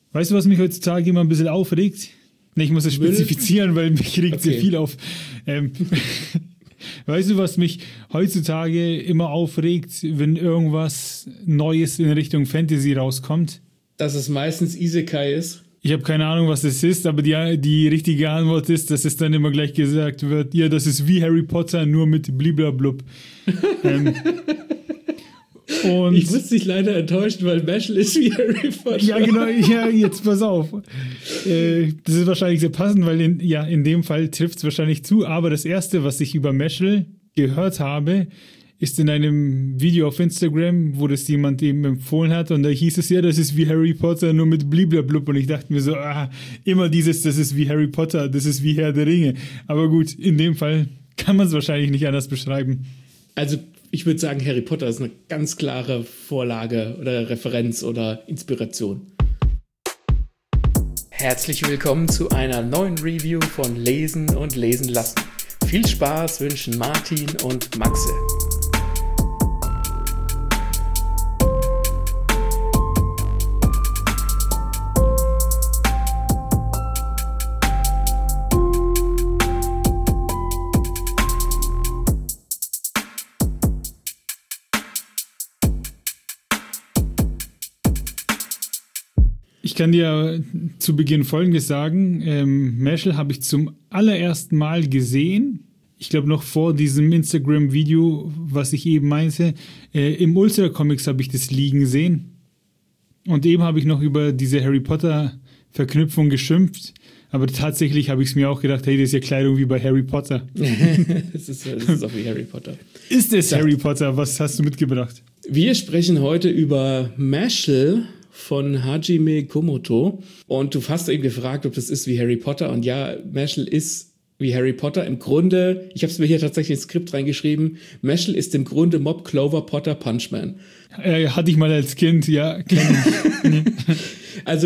Weißt du, was mich heutzutage immer ein bisschen aufregt? Ne, ich muss es spezifizieren, weil mich regt sehr viel auf. Weißt du, was mich heutzutage immer aufregt, wenn irgendwas Neues in Richtung Fantasy rauskommt? Dass es meistens Isekai ist. Ich habe keine Ahnung, was das ist, aber die richtige Antwort ist, dass es dann immer gleich gesagt wird, ja, das ist wie Harry Potter, nur mit bliblablub. Und ich muss dich leider enttäuschen, weil Mashal ist wie Harry Potter. Ja, genau, ja, jetzt pass auf. Das ist wahrscheinlich sehr passend, weil in dem Fall trifft es wahrscheinlich zu, aber das Erste, was ich über Mashal gehört habe, ist in einem Video auf Instagram, wo das jemand eben empfohlen hat und da hieß es ja, das ist wie Harry Potter, nur mit bliblablub und ich dachte mir so, immer dieses, das ist wie Harry Potter, das ist wie Herr der Ringe. Aber gut, in dem Fall kann man es wahrscheinlich nicht anders beschreiben. Also ich würde sagen, Harry Potter ist eine ganz klare Vorlage oder Referenz oder Inspiration. Herzlich willkommen zu einer neuen Review von Lesen und Lesen lassen. Viel Spaß wünschen Martin und Maxe. Ich kann dir zu Beginn Folgendes sagen. Mashal habe ich zum allerersten Mal gesehen. Ich glaube noch vor diesem Instagram-Video, was ich eben meinte. Im Ultra Comics habe ich das liegen sehen. Und eben habe ich noch über diese Harry Potter-Verknüpfung geschimpft. Aber tatsächlich habe ich es mir auch gedacht, hey, das ist ja Kleidung wie bei Harry Potter. Das ist auch wie Harry Potter. Ist es Harry Potter? Was hast du mitgebracht? Wir sprechen heute über Mashal von Hajime Komoto. Und du hast eben gefragt, ob das ist wie Harry Potter. Und ja, Mashal ist wie Harry Potter. Im Grunde, ich habe es mir hier tatsächlich ins Skript reingeschrieben, Mashal ist im Grunde Mob Clover Potter Punchman. Hatte ich mal als Kind, ja. Also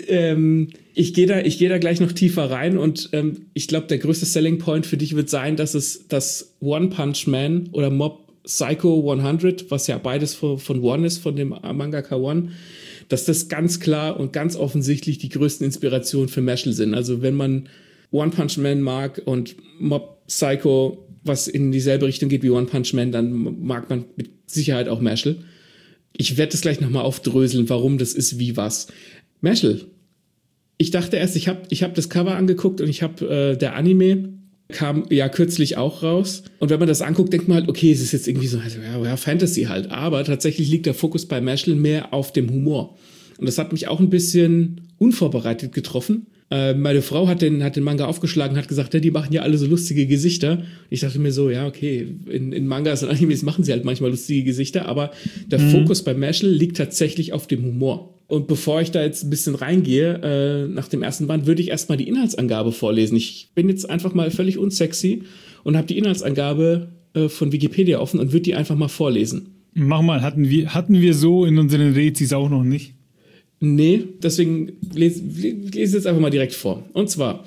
ich gehe da gleich noch tiefer rein und ich glaube, der größte Selling Point für dich wird sein, dass es das One Punch Man oder Mob Psycho 100, was ja beides von One ist, von dem Mangaka One, dass das ganz klar und ganz offensichtlich die größten Inspirationen für Mashal sind. Also wenn man One Punch Man mag und Mob Psycho, was in dieselbe Richtung geht wie One Punch Man, dann mag man mit Sicherheit auch Mashal. Ich werde das gleich nochmal aufdröseln, warum das ist wie was. Mashal. Ich dachte erst, ich hab das Cover angeguckt und der Anime kam ja kürzlich auch raus. Und wenn man das anguckt, denkt man halt, okay, es ist jetzt irgendwie so, also, ja, Fantasy halt. Aber tatsächlich liegt der Fokus bei Mashal mehr auf dem Humor. Und das hat mich auch ein bisschen unvorbereitet getroffen. Meine Frau hat den Manga aufgeschlagen, hat gesagt, ja, die machen ja alle so lustige Gesichter. Und ich dachte mir so, ja, okay, in Mangas und Animes machen sie halt manchmal lustige Gesichter, aber der Fokus bei Mashal liegt tatsächlich auf dem Humor. Und bevor ich da jetzt ein bisschen reingehe, nach dem ersten Band, würde ich erstmal die Inhaltsangabe vorlesen. Ich bin jetzt einfach mal völlig unsexy und habe die Inhaltsangabe von Wikipedia offen und würde die einfach mal vorlesen. Mach mal, hatten wir so in unseren Rezis auch noch nicht? Nee, deswegen lese jetzt einfach mal direkt vor. Und zwar,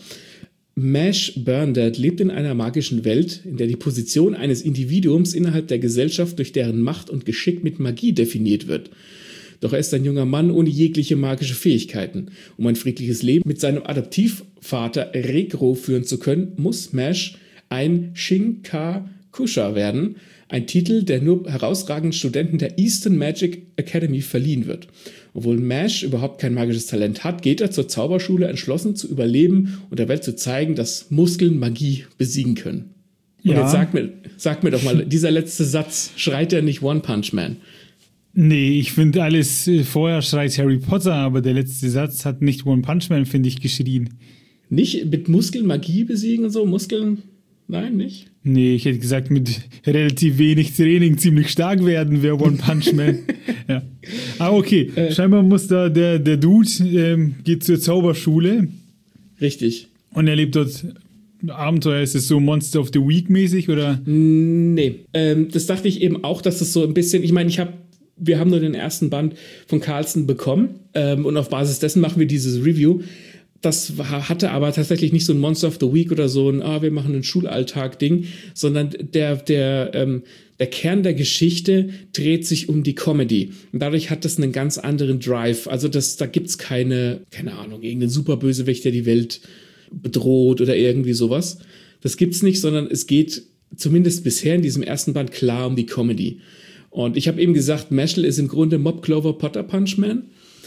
Mash Burndead lebt in einer magischen Welt, in der die Position eines Individuums innerhalb der Gesellschaft durch deren Macht und Geschick mit Magie definiert wird. Doch er ist ein junger Mann ohne jegliche magische Fähigkeiten. Um ein friedliches Leben mit seinem Adoptivvater Regro führen zu können, muss Mash ein Shinkakusha werden, ein Titel, der nur herausragenden Studenten der Eastern Magic Academy verliehen wird. Obwohl Mash überhaupt kein magisches Talent hat, geht er zur Zauberschule entschlossen zu überleben und der Welt zu zeigen, dass Muskeln Magie besiegen können. Und jetzt sag mir doch mal, dieser letzte Satz, schreit er nicht One Punch Man? Nee, ich finde alles vorher schreit Harry Potter, aber der letzte Satz hat nicht One Punch Man, finde ich, geschrien. Nicht mit Muskeln Magie besiegen und so? Muskeln? Nein, nicht? Nee, ich hätte gesagt, mit relativ wenig Training ziemlich stark werden wäre One Punch Man. Ja. Aber okay, scheinbar muss da der Dude geht zur Zauberschule. Richtig. Und er lebt dort Abenteuer. Ist es so Monster of the Week mäßig, oder? Nee, das dachte ich eben auch, dass das so ein bisschen, ich meine, wir haben nur den ersten Band von Carlsen bekommen und auf Basis dessen machen wir dieses Review. Das hatte aber tatsächlich nicht so ein Monster of the Week oder so ein, wir machen einen Schulalltag-Ding, sondern der Kern der Geschichte dreht sich um die Comedy. Und dadurch hat das einen ganz anderen Drive. Also da gibt's keine Ahnung, irgendeinen Superbösewicht, der die Welt bedroht oder irgendwie sowas. Das gibt's nicht, sondern es geht zumindest bisher in diesem ersten Band klar um die Comedy. Und ich habe eben gesagt, Mashal ist im Grunde Mob Clover Potter Punchman.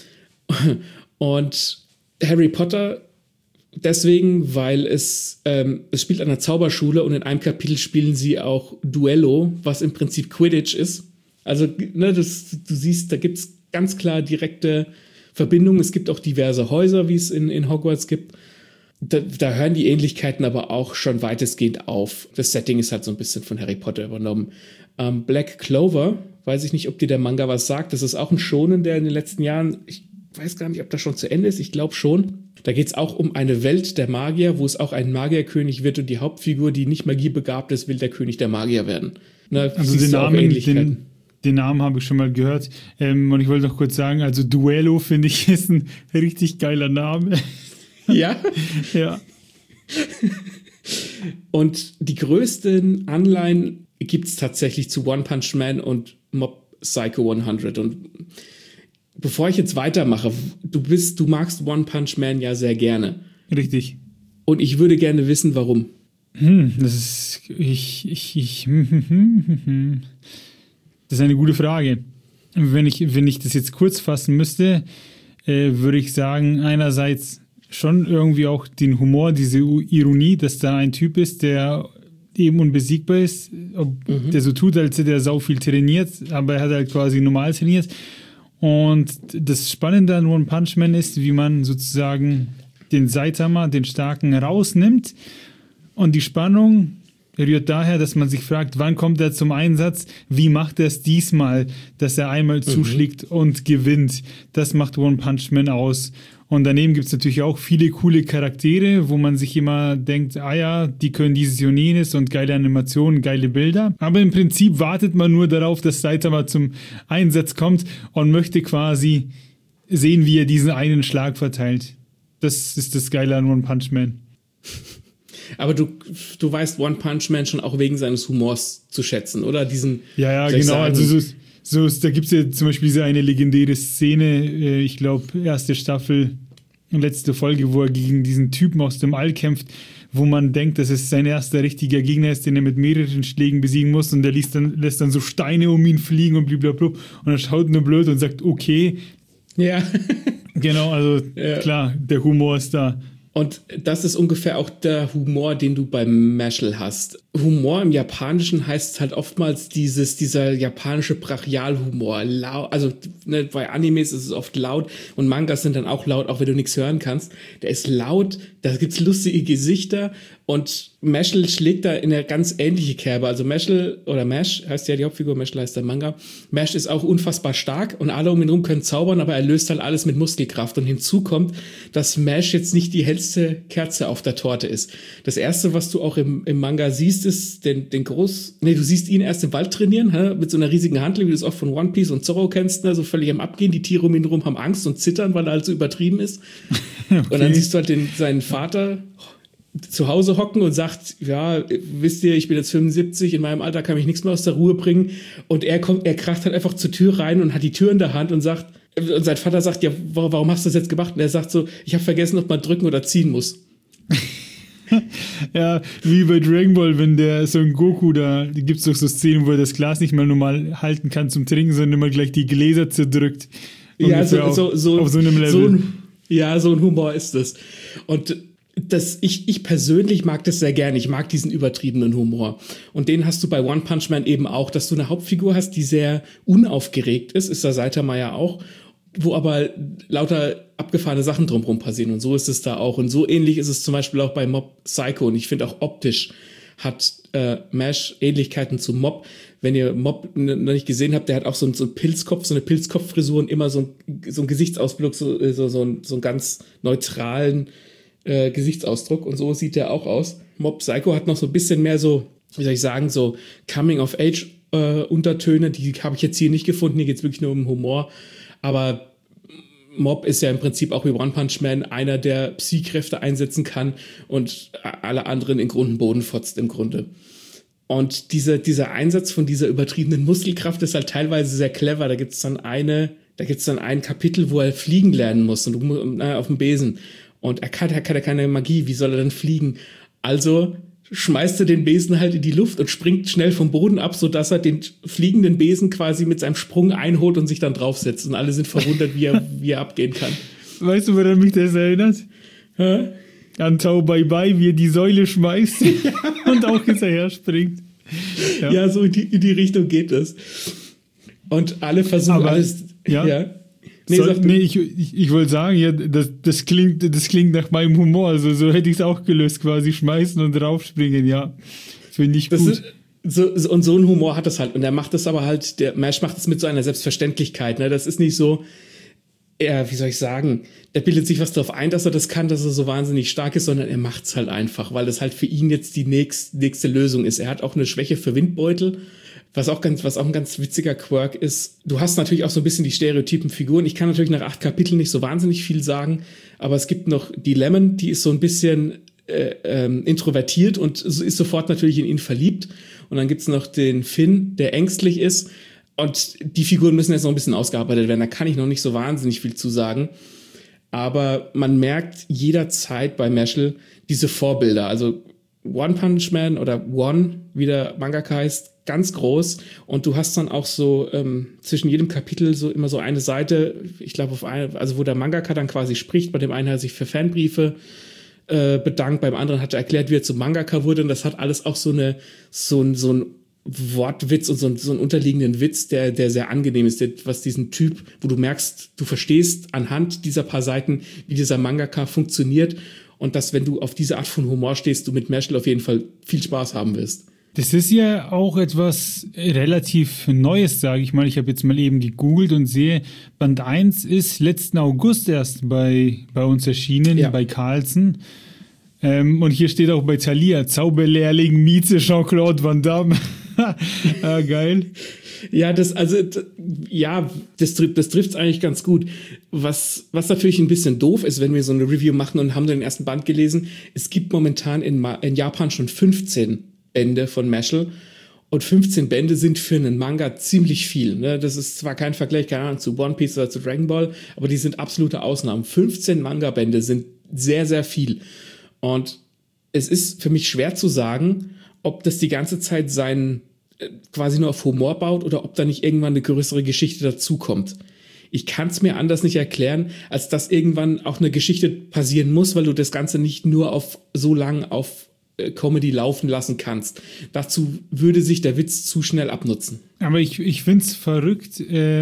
Und Harry Potter deswegen, weil es spielt an einer Zauberschule und in einem Kapitel spielen sie auch Duello, was im Prinzip Quidditch ist. Also, ne, du siehst, da gibt es ganz klar direkte Verbindungen. Es gibt auch diverse Häuser, wie es in Hogwarts gibt. Da hören die Ähnlichkeiten aber auch schon weitestgehend auf. Das Setting ist halt so ein bisschen von Harry Potter übernommen. Black Clover, weiß ich nicht, ob dir der Manga was sagt. Das ist auch ein Shonen, der in den letzten Jahren, ich weiß gar nicht, ob das schon zu Ende ist, ich glaube schon. Da geht es auch um eine Welt der Magier, wo es auch einen Magierkönig wird und die Hauptfigur, die nicht magiebegabt ist, will der König der Magier werden. Also den Namen habe ich schon mal gehört. Und ich wollte noch kurz sagen, also Duello finde ich ist ein richtig geiler Name. Ja? Ja. Und die größten Anleihen gibt es tatsächlich zu One Punch Man und Mob Psycho 100. Und bevor ich jetzt weitermache, du magst One Punch Man ja sehr gerne. Richtig. Und ich würde gerne wissen, warum. Das ist eine gute Frage. Wenn ich das jetzt kurz fassen müsste, würde ich sagen, einerseits schon irgendwie auch den Humor, diese Ironie, dass da ein Typ ist, der eben unbesiegbar ist, der so tut, als hätte er sau viel trainiert, aber er hat halt quasi normal trainiert. Und das Spannende an One Punch Man ist, wie man sozusagen den Saitama, den Starken, rausnimmt. Und die Spannung rührt daher, dass man sich fragt, wann kommt er zum Einsatz? Wie macht er es diesmal, dass er einmal zuschlägt und gewinnt? Das macht One Punch Man aus. Und daneben gibt es natürlich auch viele coole Charaktere, wo man sich immer denkt, ah ja, die können dieses und jenes und geile Animationen, geile Bilder. Aber im Prinzip wartet man nur darauf, dass Saitama zum Einsatz kommt und möchte quasi sehen, wie er diesen einen Schlag verteilt. Das ist das Geile an One Punch Man. Aber du weißt One Punch Man schon auch wegen seines Humors zu schätzen, oder? Ja, genau. Also da gibt es ja zum Beispiel diese eine legendäre Szene, ich glaube, erste Staffel, letzte Folge, wo er gegen diesen Typen aus dem All kämpft, wo man denkt, dass es sein erster richtiger Gegner ist, den er mit mehreren Schlägen besiegen muss, und der lässt dann so Steine um ihn fliegen und blablabla, und er schaut nur blöd und sagt, okay. Ja. Genau, also klar, der Humor ist da. Und das ist ungefähr auch der Humor, den du beim Mashal hast. Humor im Japanischen heißt halt oftmals dieser japanische Brachialhumor. Also bei Animes ist es oft laut und Mangas sind dann auch laut, auch wenn du nichts hören kannst. Der ist laut, da gibt's lustige Gesichter und Mashal schlägt da in eine ganz ähnliche Kerbe. Also Mashal oder Mash heißt ja die Hauptfigur, Mashal heißt der Manga. Mash ist auch unfassbar stark und alle um ihn rum können zaubern, aber er löst halt alles mit Muskelkraft. Und hinzu kommt, dass Mash jetzt nicht die hellste Kerze auf der Torte ist. Das erste, was du auch im Manga siehst, ist du siehst ihn erst im Wald trainieren, mit so einer riesigen Handel, wie du es auch von One Piece und Zorro kennst, so völlig am Abgehen. Die Tiere um ihn rum haben Angst und zittern, weil er halt so übertrieben ist. Okay. Und dann siehst du halt seinen Vater zu Hause hocken und sagt, ja, wisst ihr, ich bin jetzt 75, in meinem Alter kann mich nichts mehr aus der Ruhe bringen. Und er kracht halt einfach zur Tür rein und hat die Tür in der Hand und sein Vater sagt, ja, warum hast du das jetzt gemacht? Und er sagt so, ich habe vergessen, ob man drücken oder ziehen muss. Ja, wie bei Dragon Ball, wenn der Son Goku, da gibt es doch so Szenen, wo er das Glas nicht mal normal halten kann zum Trinken, sondern immer gleich die Gläser zerdrückt. Ja, auf so einem Level. So ein Humor ist das. Und ich persönlich mag das sehr gerne. Ich mag diesen übertriebenen Humor. Und den hast du bei One Punch Man eben auch, dass du eine Hauptfigur hast, die sehr unaufgeregt ist der Saitama ja auch, wo aber lauter abgefahrene Sachen drumherum passieren. Und so ist es da auch. Und so ähnlich ist es zum Beispiel auch bei Mob Psycho. Und ich finde auch optisch hat Mash Ähnlichkeiten zu Mob. Wenn ihr Mob noch nicht gesehen habt, der hat auch so einen Pilzkopf, so eine Pilzkopffrisur und immer so ein Gesichtsausdruck, so einen ganz neutralen Gesichtsausdruck. Und so sieht der auch aus. Mob Psycho hat noch so ein bisschen mehr so, wie soll ich sagen, so Coming-of-Age Untertöne. Die habe ich jetzt hier nicht gefunden. Hier geht es wirklich nur um Humor. Aber Mob ist ja im Prinzip auch wie One Punch Man einer, der Psy-Kräfte einsetzen kann und alle anderen in Grund und Boden fotzt im Grunde. Und dieser Einsatz von dieser übertriebenen Muskelkraft ist halt teilweise sehr clever. Da gibt's dann ein Kapitel, wo er fliegen lernen muss und auf dem Besen. Und er hat ja keine Magie. Wie soll er denn fliegen? Also schmeißt er den Besen halt in die Luft und springt schnell vom Boden ab, sodass er den fliegenden Besen quasi mit seinem Sprung einholt und sich dann draufsetzt. Und alle sind verwundert, wie er abgehen kann. Weißt du, woran mich das erinnert? Hä? An Tau Bai Bai, wie er die Säule schmeißt und auch hinterher springt. Ja, so in die Richtung geht es. Und alle versuchen aber, alles. Ja. Nee, ich wollte sagen, ja, das klingt nach meinem Humor. Also so hätte ich es auch gelöst, quasi schmeißen und draufspringen, ja. Finde ich gut. Und so ein Humor hat es halt. Und er macht es aber halt, der Mash macht es mit so einer Selbstverständlichkeit. Ne? Das ist nicht so, wie soll ich sagen, der bildet sich was darauf ein, dass er das kann, dass er so wahnsinnig stark ist, sondern er macht es halt einfach, weil das halt für ihn jetzt die nächste Lösung ist. Er hat auch eine Schwäche für Windbeutel. Was auch ein ganz witziger Quirk ist, du hast natürlich auch so ein bisschen die stereotypen Figuren. Ich kann natürlich nach 8 Kapiteln nicht so wahnsinnig viel sagen, aber es gibt noch die Lemon, die ist so ein bisschen introvertiert und ist sofort natürlich in ihn verliebt. Und dann gibt's noch den Finn, der ängstlich ist. Und die Figuren müssen jetzt noch ein bisschen ausgearbeitet werden. Da kann ich noch nicht so wahnsinnig viel zu sagen. Aber man merkt jederzeit bei Mashle diese Vorbilder. Also One Punch Man oder One, wie der Mangaka heißt, ganz groß. Und du hast dann auch so zwischen jedem Kapitel so immer so eine Seite, ich glaube also wo der Mangaka dann quasi spricht. Bei dem einen hat er sich für Fanbriefe bedankt, beim anderen hat er erklärt, wie er zum Mangaka wurde. Und das hat alles auch so ein Wortwitz und so einen unterliegenden Witz, der sehr angenehm ist, was diesen Typ, wo du merkst, du verstehst anhand dieser paar Seiten, wie dieser Mangaka funktioniert. Und dass, wenn du auf diese Art von Humor stehst, du mit Mashle auf jeden Fall viel Spaß haben wirst. Das ist ja auch etwas relativ Neues, sage ich mal. Ich habe jetzt mal eben gegoogelt und sehe, Band 1 ist letzten August erst bei uns erschienen, ja. Bei Carlsen. Und hier steht auch bei Thalia, Zauberlehrling Mieze Jean-Claude Van Damme. Ah, geil. Ja, das trifft's eigentlich ganz gut. Was natürlich ein bisschen doof ist, wenn wir so eine Review machen und haben den ersten Band gelesen. Es gibt momentan in Japan schon 15 Bände von Mashle. Und 15 Bände sind für einen Manga ziemlich viel. Ne? Das ist zwar kein Vergleich, keine Ahnung, zu One Piece oder zu Dragon Ball, aber die sind absolute Ausnahmen. 15 Manga-Bände sind sehr, sehr viel. Und es ist für mich schwer zu sagen, ob das die ganze Zeit quasi nur auf Humor baut oder ob da nicht irgendwann eine größere Geschichte dazukommt. Ich kann es mir anders nicht erklären, als dass irgendwann auch eine Geschichte passieren muss, weil du das Ganze nicht nur so lang auf Comedy laufen lassen kannst. Dazu würde sich der Witz zu schnell abnutzen. Aber ich finde es verrückt,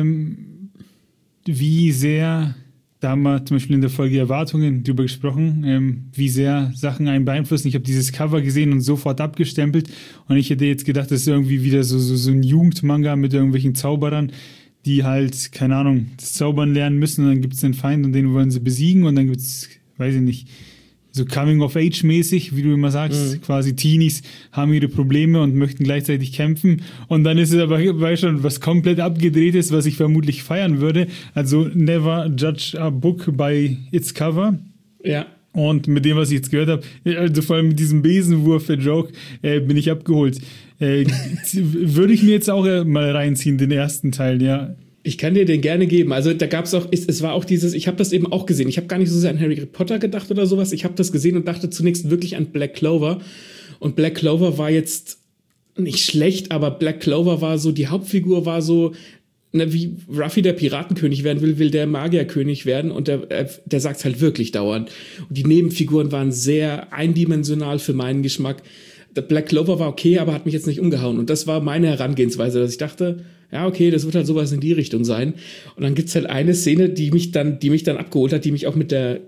wie sehr, da haben wir zum Beispiel in der Folge Erwartungen drüber gesprochen, wie sehr Sachen einen beeinflussen. Ich habe dieses Cover gesehen und sofort abgestempelt und ich hätte jetzt gedacht, das ist irgendwie wieder so ein Jugendmanga mit irgendwelchen Zauberern, die halt, keine Ahnung, das Zaubern lernen müssen und dann gibt es den Feind und den wollen sie besiegen und dann gibt es, weiß ich nicht, so Coming-of-Age-mäßig, wie du immer sagst, quasi Teenies haben ihre Probleme und möchten gleichzeitig kämpfen und dann ist es aber, weißt du, was komplett abgedreht ist, was ich vermutlich feiern würde, also never judge a book by its cover. Ja. Und mit dem, was ich jetzt gehört habe, also vor allem mit diesem Besenwurf, der Joke, bin ich abgeholt. Würde ich mir jetzt auch mal reinziehen, den ersten Teil, ja. Ich kann dir den gerne geben. Also da gab es auch, es war auch dieses, ich habe das eben auch gesehen. Ich habe gar nicht so sehr an Harry Potter gedacht oder sowas. Ich habe das gesehen und dachte zunächst wirklich an Black Clover. Und Black Clover war jetzt nicht schlecht, aber Black Clover war so, die Hauptfigur war so, wie Ruffy der Piratenkönig werden will der Magierkönig werden und der sagt es halt wirklich dauernd. Und die Nebenfiguren waren sehr eindimensional für meinen Geschmack. Der Black Clover war okay, aber hat mich jetzt nicht umgehauen. Und das war meine Herangehensweise, dass ich dachte, ja, okay, das wird halt sowas in die Richtung sein. Und dann gibt's halt eine Szene, die mich dann abgeholt hat, die mich auch mit der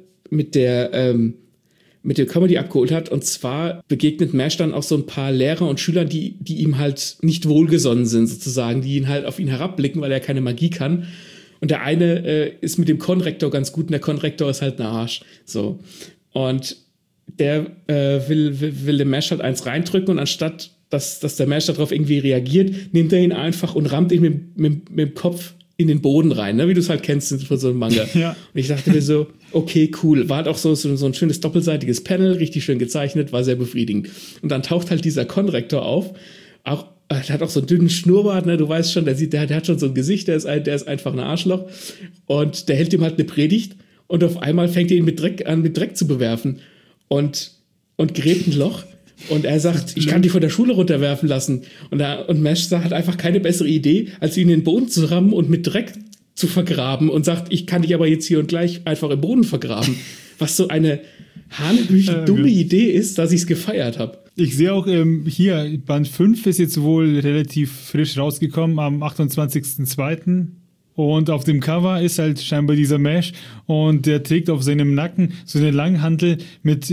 Comedy abgeholt hat. Und zwar begegnet Mash dann auch so ein paar Lehrer und Schülern, die ihm halt nicht wohlgesonnen sind, sozusagen, die ihn halt auf ihn herabblicken, weil er keine Magie kann. Und der eine ist mit dem Konrektor ganz gut und der Konrektor ist halt ein Arsch. So. Und der will dem Mash halt eins reindrücken und anstatt dass der Mash darauf irgendwie reagiert, nimmt er ihn einfach und rammt ihn mit dem Kopf in den Boden rein, ne? Wie du es halt kennst von so einem Manga. Ja. Und ich dachte mir so, okay, cool. War halt auch so ein schönes doppelseitiges Panel, richtig schön gezeichnet, war sehr befriedigend. Und dann taucht halt dieser Konrektor auf Auch, der hat auch so einen dünnen Schnurrbart, ne? Du weißt schon, der hat schon so ein Gesicht, der ist einfach ein Arschloch. Und der hält ihm halt eine Predigt und auf einmal fängt er ihn mit Dreck zu bewerfen und gräbt ein Loch. Und er sagt, ich kann die von der Schule runterwerfen lassen. Und Mesh hat einfach keine bessere Idee, als ihn in den Boden zu rammen und mit Dreck zu vergraben und sagt, ich kann dich aber jetzt hier und gleich einfach im Boden vergraben. Was so eine hanebüchen dumme Idee ist, dass ich es gefeiert habe. Ich sehe auch hier, Band 5 ist jetzt wohl relativ frisch rausgekommen am 28.02. Und auf dem Cover ist halt scheinbar dieser Mesh und der trägt auf seinem Nacken so eine Langhantel mit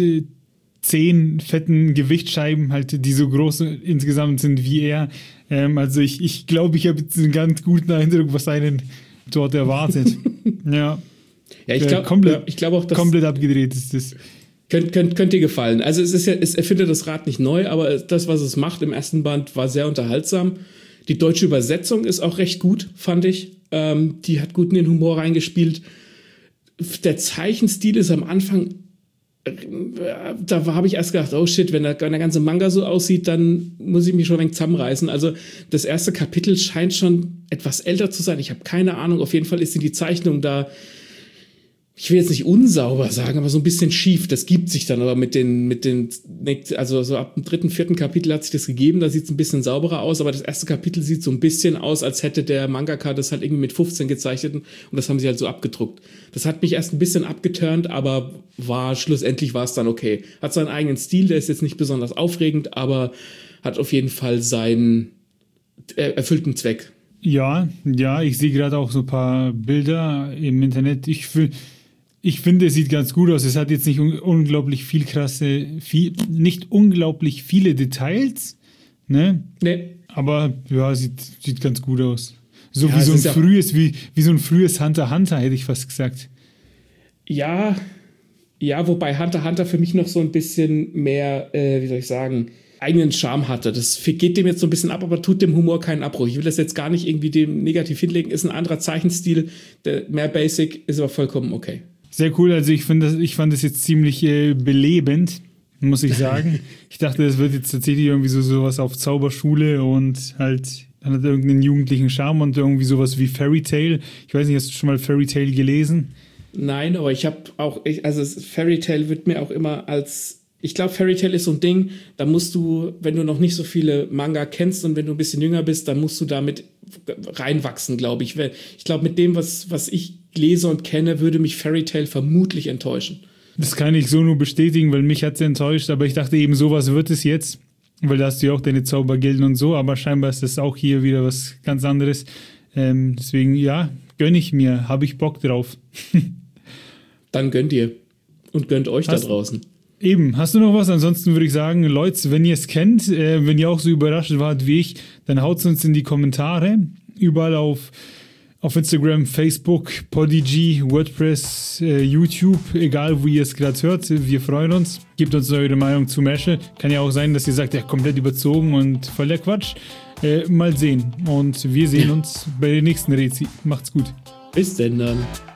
10 fetten Gewichtsscheiben, halt, die so groß insgesamt sind wie er. Also ich glaube, ich habe jetzt einen ganz guten Eindruck, was einen dort erwartet. Ja, ich glaube auch, dass komplett abgedreht ist das. Könnt dir gefallen. Also es erfindet das Rad nicht neu, aber das, was es macht im ersten Band, war sehr unterhaltsam. Die deutsche Übersetzung ist auch recht gut, fand ich. Die hat gut in den Humor reingespielt. Der Zeichenstil ist am Anfang, da habe ich erst gedacht, oh shit, wenn der ganze Manga so aussieht, dann muss ich mich schon ein wenig zusammenreißen. Also das erste Kapitel scheint schon etwas älter zu sein. Ich habe keine Ahnung. Auf jeden Fall ist die Zeichnung da, ich will jetzt nicht unsauber sagen, aber so ein bisschen schief. Das gibt sich dann aber also so ab dem 3., 4. Kapitel hat sich das gegeben, da sieht es ein bisschen sauberer aus, aber das erste Kapitel sieht so ein bisschen aus, als hätte der Mangaka das halt irgendwie mit 15 gezeichnet und das haben sie halt so abgedruckt. Das hat mich erst ein bisschen abgeturnt, aber schlussendlich war es dann okay. Hat seinen eigenen Stil, der ist jetzt nicht besonders aufregend, aber hat auf jeden Fall seinen erfüllten Zweck. Ja, ich sehe gerade auch so ein paar Bilder im Internet. Ich finde, es sieht ganz gut aus. Es hat jetzt nicht unglaublich nicht unglaublich viele Details, ne? Nee. Aber ja, sieht ganz gut aus. So wie so ein frühes Hunter x Hunter, hätte ich fast gesagt. Ja, wobei Hunter x Hunter für mich noch so ein bisschen mehr, wie soll ich sagen, eigenen Charme hatte. Das geht dem jetzt so ein bisschen ab, aber tut dem Humor keinen Abbruch. Ich will das jetzt gar nicht irgendwie dem negativ hinlegen. Ist ein anderer Zeichenstil, mehr basic, ist aber vollkommen okay. Sehr cool, also ich fand das jetzt ziemlich belebend, muss ich sagen. Ich dachte, das wird jetzt tatsächlich irgendwie sowas auf Zauberschule und halt, dann hat irgendeinen jugendlichen Charme und irgendwie sowas wie Fairy Tail. Ich weiß nicht, hast du schon mal Fairy Tail gelesen? Nein, aber ich habe auch, Fairy Tail wird mir auch immer ich glaube, Fairy Tail ist so ein Ding, da musst du, wenn du noch nicht so viele Manga kennst und wenn du ein bisschen jünger bist, dann musst du damit reinwachsen, glaube ich. Ich glaube, mit dem, was ich lese und kenne, würde mich Fairy Tail vermutlich enttäuschen. Das kann ich so nur bestätigen, weil mich hat es enttäuscht, aber ich dachte eben, sowas wird es jetzt, weil da hast du ja auch deine Zaubergilden und so, aber scheinbar ist das auch hier wieder was ganz anderes. Deswegen, ja, gönne ich mir, habe ich Bock drauf. Dann gönnt ihr und gönnt euch da draußen. Eben, hast du noch was? Ansonsten würde ich sagen, Leute, wenn ihr es kennt, wenn ihr auch so überrascht wart wie ich, dann haut es uns in die Kommentare. Überall auf Instagram, Facebook, Podigy, WordPress, YouTube, egal wo ihr es gerade hört. Wir freuen uns. Gebt uns eure Meinung zu Mashle. Kann ja auch sein, dass ihr sagt, ja, komplett überzogen und voll der Quatsch. Mal sehen. Und wir sehen uns bei der nächsten Rezi. Macht's gut. Bis denn dann.